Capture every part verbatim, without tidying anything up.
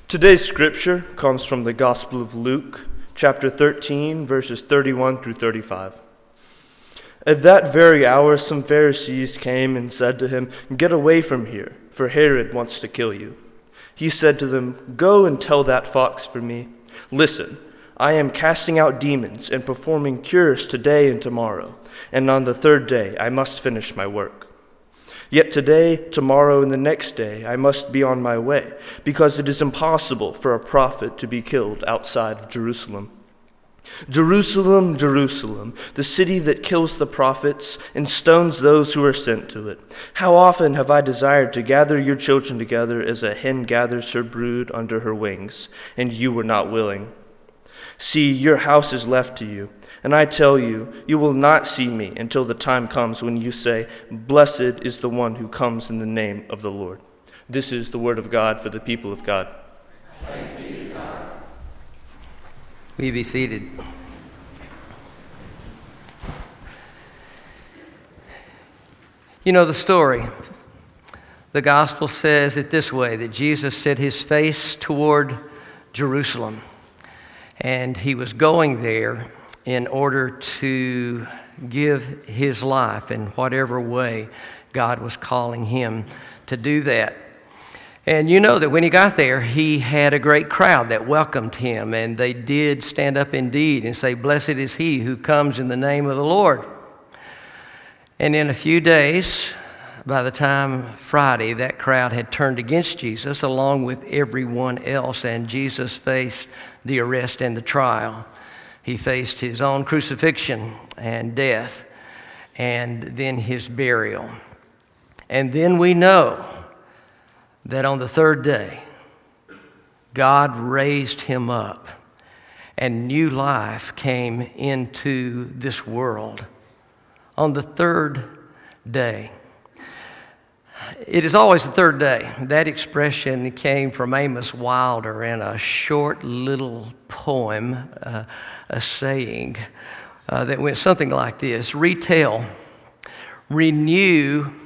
Today's scripture comes from the Gospel of Luke, chapter thirteen, verses thirty-one through thirty-five. At that very hour, some Pharisees came and said to him, "Get away from here, for Herod wants to kill you." He said to them, "Go and tell that fox for me. Listen, I am casting out demons and performing cures today and tomorrow, and on the third day I must finish my work. Yet today, tomorrow, and the next day I must be on my way, because it is impossible for a prophet to be killed outside of Jerusalem. Jerusalem, Jerusalem, the city that kills the prophets and stones those who are sent to it. How often have I desired to gather your children together as a hen gathers her brood under her wings, and you were not willing. See, your house is left to you, and I tell you, you will not see me until the time comes when you say, 'Blessed is the one who comes in the name of the Lord.'" This is the word of God for the people of God. Thanks be to God. Will you be seated? You know the story. The gospel says it this way, that Jesus set his face toward Jerusalem, and he was going there in order to give his life in whatever way God was calling him to do that. And you know that when he got there, he had a great crowd that welcomed him, and they did stand up indeed and say, "Blessed is he who comes in the name of the Lord." And in a few days, by the time Friday, that crowd had turned against Jesus along with everyone else, and Jesus faced the arrest and the trial. He faced his own crucifixion and death, and then his burial. And then we know that on the third day, God raised him up, and new life came into this world. On the third day. It is always the third day. That expression came from Amos Wilder in a short little poem, uh, a saying uh, that went something like this: retell, renew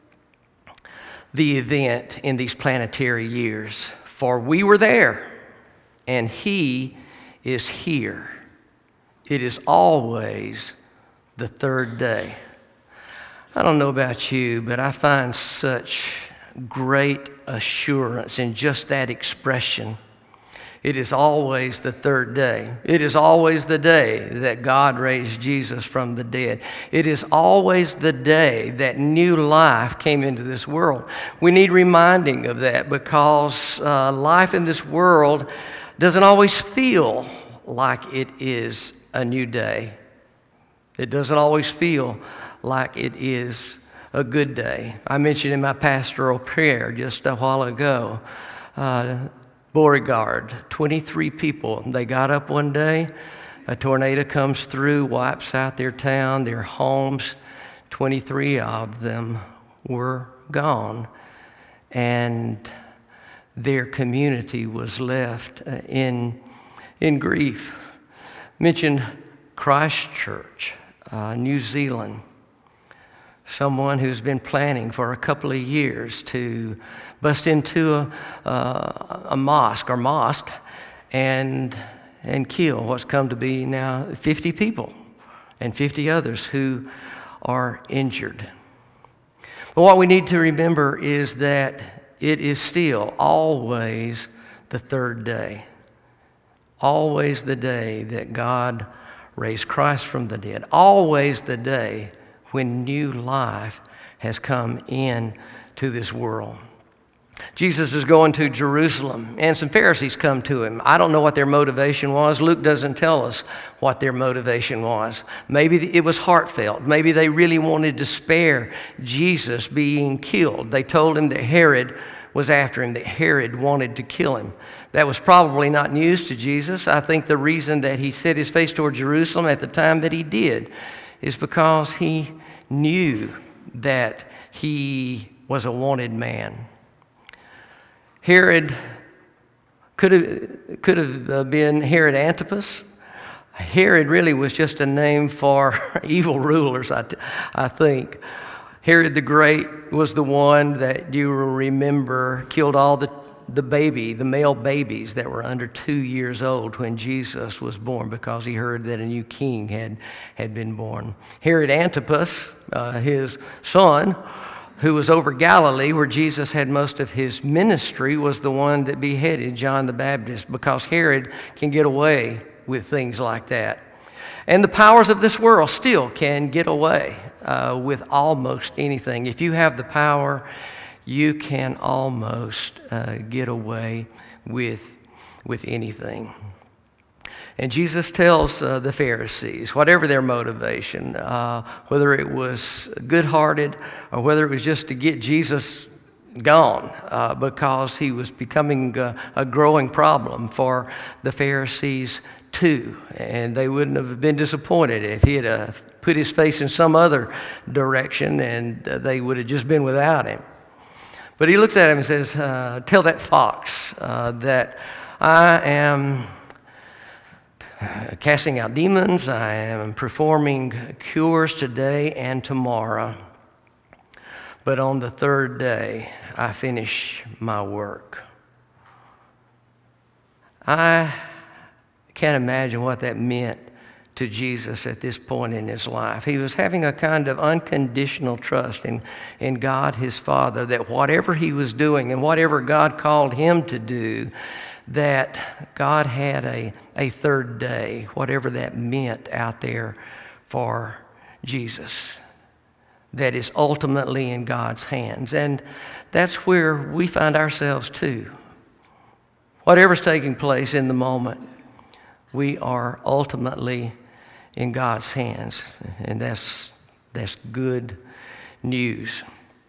the event in these planetary years, for we were there, and he is here. It is always the third day. I don't know about you, but I find such great assurance in just that expression. It is always the third day. It is always the day that God raised Jesus from the dead. It is always the day that new life came into this world. We need reminding of that because uh, life in this world doesn't always feel like it is a new day. It doesn't always feel like it is a good day. I mentioned in my pastoral prayer just a while ago, uh, Beauregard, twenty-three people. They got up one day, a tornado comes through, wipes out their town, their homes. twenty-three of them were gone, and their community was left in, in grief. Mentioned Christchurch, uh, New Zealand. Someone who's been planning for a couple of years to bust into a, uh, a mosque or mosque and and kill what's come to be now fifty people and fifty others who are injured. But what we need to remember is that it is still always the third day. Always the day that God raised Christ from the dead. Always the day when new life has come in to this world. Jesus is going to Jerusalem, and some Pharisees come to him. I don't know what their motivation was. Luke doesn't tell us what their motivation was. Maybe it was heartfelt. Maybe they really wanted to spare Jesus being killed. They told him that Herod was after him, that Herod wanted to kill him. That was probably not news to Jesus. I think the reason that he set his face toward Jerusalem at the time that he did is because he knew that he was a wanted man. Herod could have, could have been Herod Antipas. Herod really was just a name for evil rulers, I, t- I think. Herod the Great was the one that you remember killed all the the baby, the male babies that were under two years old when Jesus was born, because he heard that a new king had, had been born. Herod Antipas, uh, his son, who was over Galilee where Jesus had most of his ministry, was the one that beheaded John the Baptist, because Herod can get away with things like that. And the powers of this world still can get away uh, with almost anything. If you have the power, you can almost uh, get away with, with anything. And Jesus tells uh, the Pharisees, whatever their motivation, uh, whether it was good-hearted or whether it was just to get Jesus gone uh, because he was becoming a, a growing problem for the Pharisees too. And they wouldn't have been disappointed if he had uh, put his face in some other direction, and uh, they would have just been without him. But he looks at him and says, uh, tell that fox uh, that I am casting out demons, I am performing cures today and tomorrow, but on the third day I finish my work. I can't imagine what that meant to Jesus at this point in his life. He was having a kind of unconditional trust in, in God his Father, that whatever he was doing and whatever God called him to do, that God had a, a third day, whatever that meant out there for Jesus, that is ultimately in God's hands. And that's where we find ourselves too. Whatever's taking place in the moment, we are ultimately in God's hands, and that's that's good news.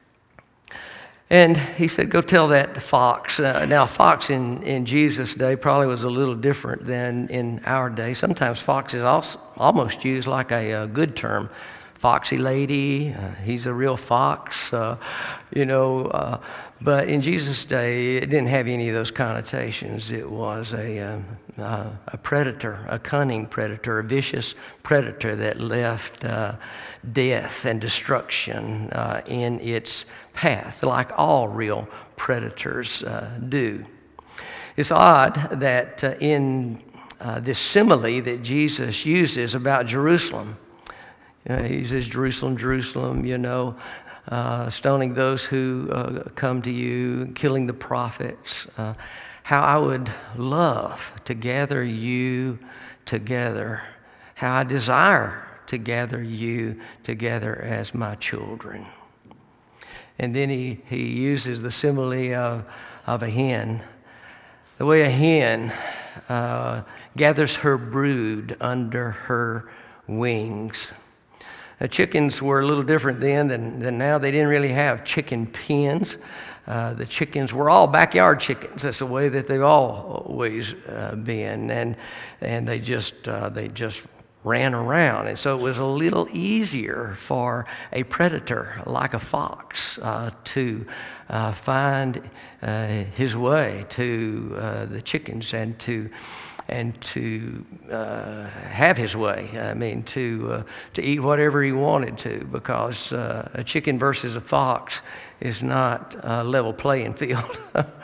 And he said, go tell that to fox. Uh, now, fox in, in Jesus' day probably was a little different than in our day. Sometimes fox is also almost used like a, a good term. Foxy lady, uh, he's a real fox, uh, you know. Uh, but in Jesus' day, it didn't have any of those connotations. It was a, uh, uh, a predator, a cunning predator, a vicious predator that left uh, death and destruction uh, in its path, like all real predators uh, do. It's odd that uh, in uh, this simile that Jesus uses about Jerusalem, Uh, he says, Jerusalem, Jerusalem, you know, uh, stoning those who uh, come to you, killing the prophets. Uh, how I would love to gather you together. How I desire to gather you together as my children. And then he, he uses the simile of, of a hen. The way a hen uh, gathers her brood under her wings. Uh, chickens were a little different then than, than now. They didn't really have chicken pens. Uh, the chickens were all backyard chickens. That's the way that they've always uh, been, and and they just uh, they just ran around. And so it was a little easier for a predator like a fox uh, to uh, find uh, his way to uh, the chickens and to. and to uh, have his way. I mean, to uh, to eat whatever he wanted to, because uh, a chicken versus a fox is not a level playing field.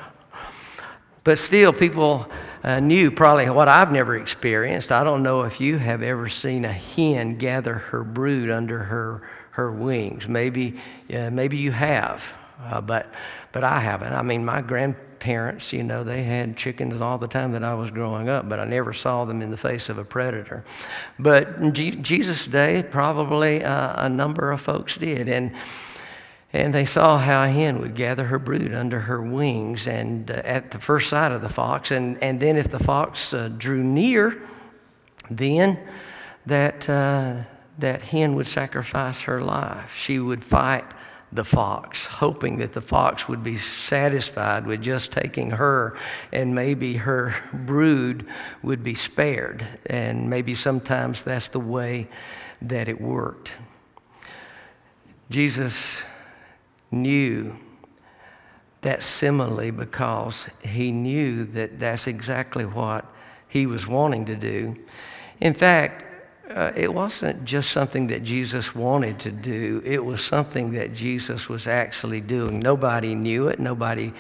But still, people uh, knew probably what I've never experienced. I don't know if you have ever seen a hen gather her brood under her her wings. Maybe uh, maybe you have, uh, but but I haven't. I mean, my grandparents, Parents, you know, they had chickens all the time that I was growing up, but I never saw them in the face of a predator. But in G- Jesus' day, probably uh, a number of folks did, and and they saw how a hen would gather her brood under her wings, and uh, at the first sight of the fox, and and then if the fox uh, drew near, then that uh, that hen would sacrifice her life. She would fight the fox, hoping that the fox would be satisfied with just taking her, and maybe her brood would be spared. And maybe sometimes that's the way that it worked. Jesus knew that simile because he knew that that's exactly what he was wanting to do. In fact, Uh, it wasn't just something that Jesus wanted to do. It was something that Jesus was actually doing. Nobody knew it. Nobody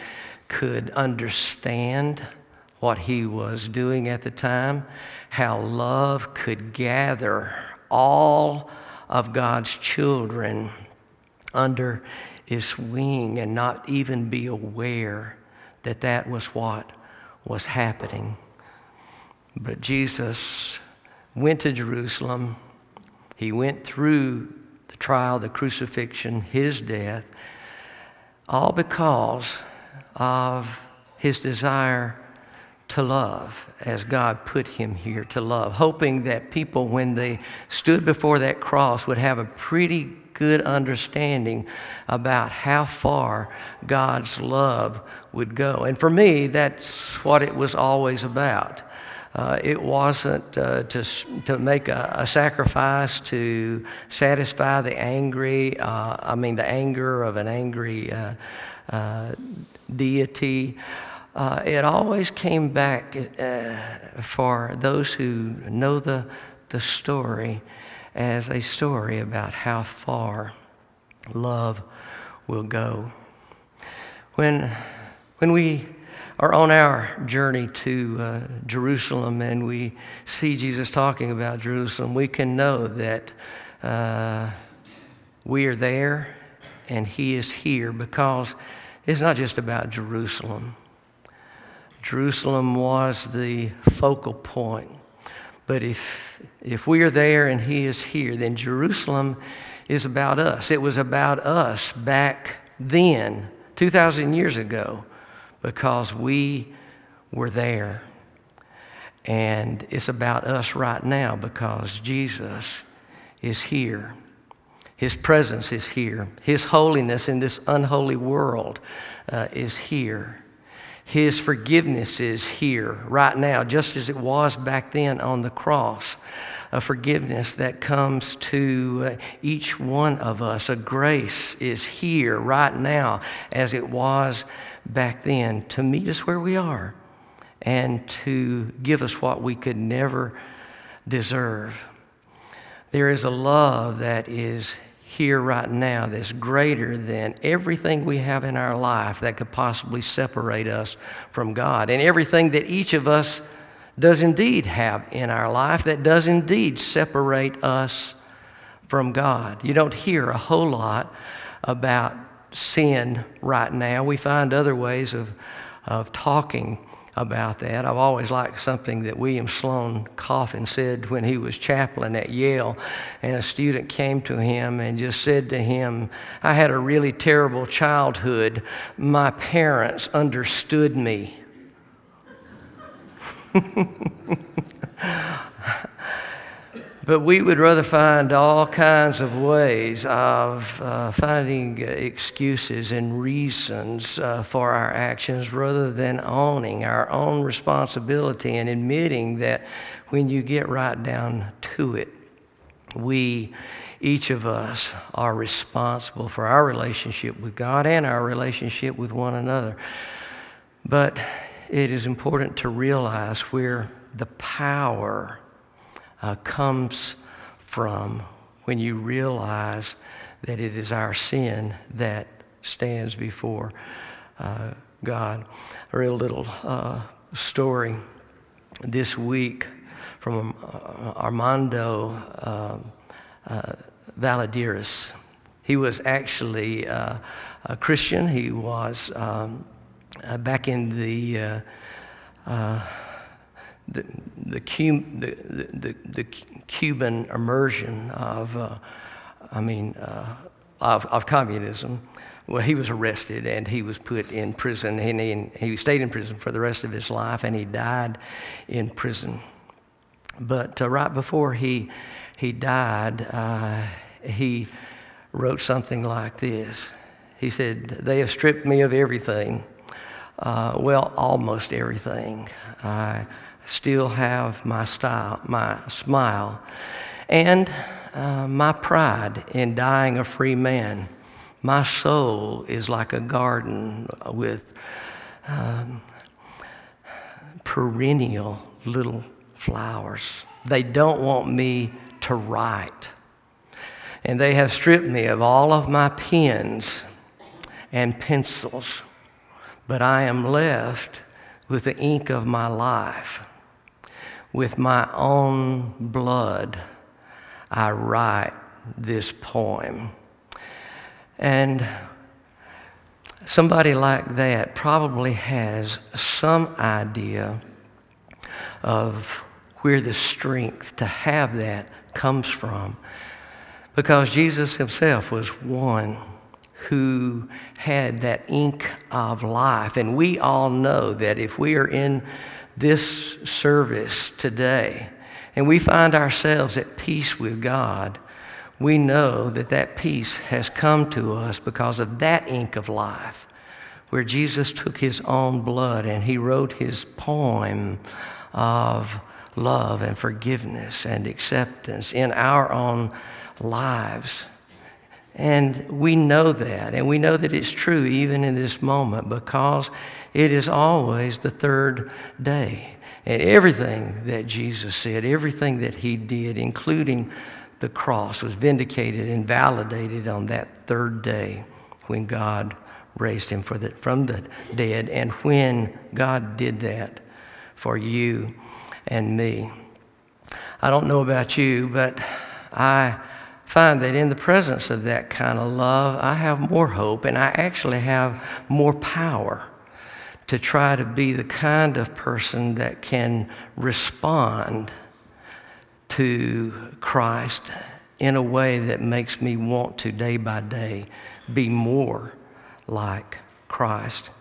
could understand what he was doing at the time, how love could gather all of God's children under his wing and not even be aware that that was what was happening. But Jesus went to Jerusalem. He went through the trial, the crucifixion, his death, all because of his desire to love, as God put him here to love, hoping that people, when they stood before that cross, would have a pretty good understanding about how far God's love would go. And for me, that's what it was always about. Uh, it wasn't uh, to to make a, a sacrifice to satisfy the angry, uh, I mean the anger of an angry uh, uh, deity. Uh, it always came back uh, for those who know the the story as a story about how far love will go. When when we are on our journey to uh, Jerusalem and we see Jesus talking about Jerusalem, we can know that uh, we are there and he is here, because it's not just about Jerusalem. Jerusalem was the focal point. But if if we are there and he is here, then Jerusalem is about us. It was about us back then, two thousand years ago, because we were there. And it's about us right now because Jesus is here. His presence is here. His holiness in this unholy world uh, is here. His forgiveness is here right now, just as it was back then on the cross. A forgiveness that comes to uh, each one of us. A grace is here right now, as it was back then, to meet us where we are and to give us what we could never deserve. There is a love that is here right now that's greater than everything we have in our life that could possibly separate us from God, and everything that each of us does indeed have in our life that does indeed separate us from God. You don't hear a whole lot about sin right now. We find other ways of, of talking about that. I've always liked something that William Sloane Coffin said when he was chaplain at Yale, and a student came to him and just said to him, "I had a really terrible childhood. My parents understood me." But we would rather find all kinds of ways of uh, finding excuses and reasons uh, for our actions rather than owning our own responsibility and admitting that when you get right down to it, we, each of us, are responsible for our relationship with God and our relationship with one another. But it is important to realize where the power Uh, comes from when you realize that it is our sin that stands before uh, God. I read a little uh, story this week from uh, Armando uh, uh, Valadiris. He was actually uh, a Christian. He was um, uh, back in the uh, uh, The, the, the, the, the Cuban immersion of, uh, I mean, uh, of, of communism. Well, he was arrested and he was put in prison, and he, he stayed in prison for the rest of his life, and he died in prison. But uh, right before he he died, uh, he wrote something like this. He said, "They have stripped me of everything. Uh, well, almost everything. I still have my style, my smile, and uh, my pride in dying a free man. My soul is like a garden with um, perennial little flowers. They don't want me to write, and they have stripped me of all of my pens and pencils. but I am left with the ink of my life. With my own blood, I write this poem. And somebody like that probably has some idea of where the strength to have that comes from, because Jesus himself was one who had that ink of life. And we all know that if we are in this service today and we find ourselves at peace with God, we know that that peace has come to us because of that ink of life, where Jesus took his own blood and he wrote his poem of love and forgiveness and acceptance in our own lives. And we know that, and we know that it's true even in this moment, because it is always the third day. And everything that Jesus said, everything that he did, including the cross, was vindicated and validated on that third day when God raised him for the, from the dead, and when God did that for you and me. I don't know about you, but I find that in the presence of that kind of love, I have more hope, and I actually have more power to try to be the kind of person that can respond to Christ in a way that makes me want to, day by day, be more like Christ.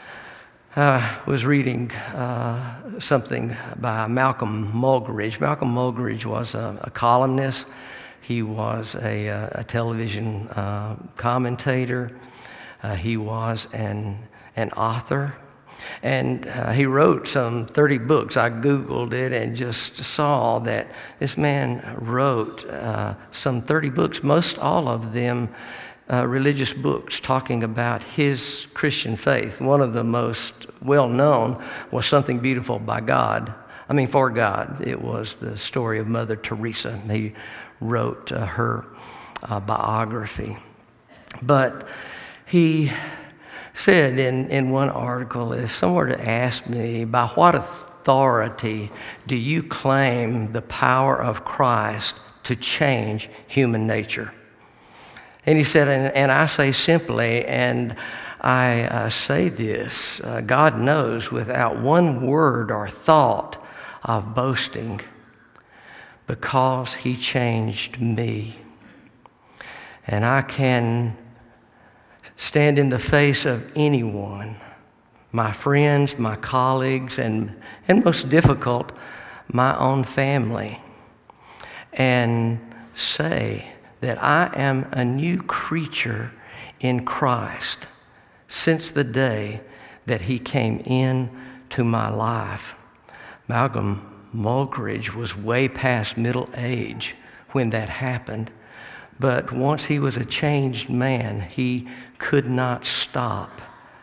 I was reading uh, something by Malcolm Muggeridge. Malcolm Muggeridge was a, a columnist. He was a, a television uh, commentator. Uh, he was an, an author. And uh, he wrote some thirty books. I Googled it and just saw that this man wrote uh, some thirty books, most all of them uh, religious books talking about his Christian faith. One of the most well-known was Something Beautiful by God. I mean, for God. It was the story of Mother Teresa. He wrote uh, her uh, biography. But he said in, in one article, if someone were to ask me, by what authority do you claim the power of Christ to change human nature? And he said, and, and I say simply, and I uh, say this, uh, God knows, without one word or thought of boasting, because he changed me. And I can stand in the face of anyone, my friends, my colleagues, and, and most difficult, my own family, and say that I am a new creature in Christ since the day that he came in to my life. Malcolm Muggeridge was way past middle age when that happened. But once he was a changed man, he could not stop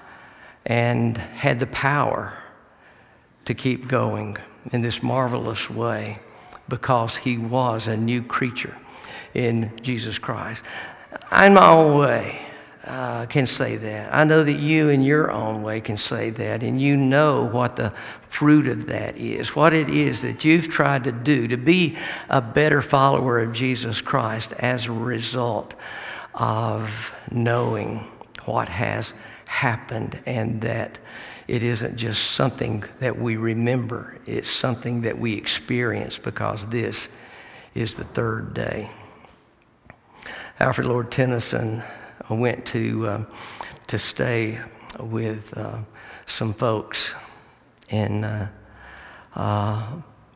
and had the power to keep going in this marvelous way because he was a new creature in Jesus Christ. I, in my own way, uh, can say that. I know that you in your own way can say that, and you know what the fruit of that is, what it is that you've tried to do to be a better follower of Jesus Christ as a result of knowing what has happened, and that it isn't just something that we remember, it's something that we experience, because this is the third day. Alfred Lord Tennyson went to uh, to stay with uh, some folks in uh, uh,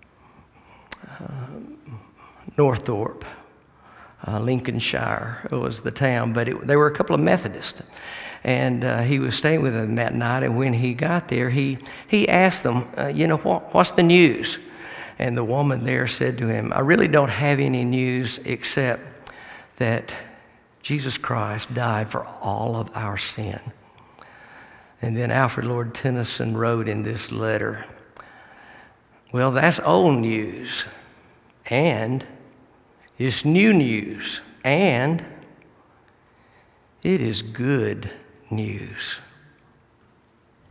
uh, Norththorpe, uh, Lincolnshire. It was the town, but it, they were a couple of Methodists. And uh, he was staying with them that night, and when he got there, he, he asked them, uh, you know, what, what's the news? And the woman there said to him, I really don't have any news except that Jesus Christ died for all of our sin. And then Alfred Lord Tennyson wrote in this letter, well, that's old news, and it's new news, and it is good news.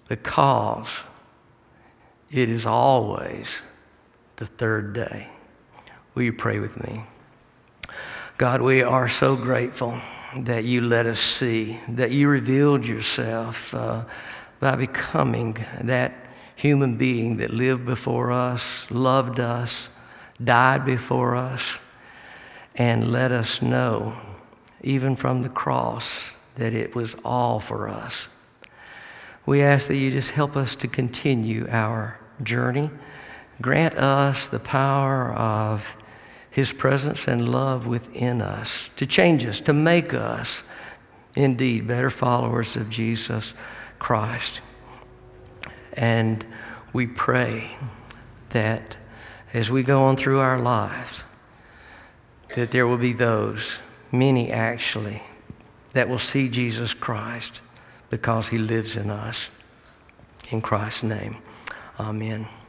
because it is always the third day. Will you pray with me? God, we are so grateful that you let us see, that you revealed yourself uh, by becoming that human being that lived before us, loved us, died before us, and let us know, even from the cross, that it was all for us. We ask that you just help us to continue our journey. Grant us the power of his presence and love within us to change us, to make us indeed better followers of Jesus Christ. And we pray that as we go on through our lives, that there will be those, many actually, that will see Jesus Christ because he lives in us. In Christ's name, amen.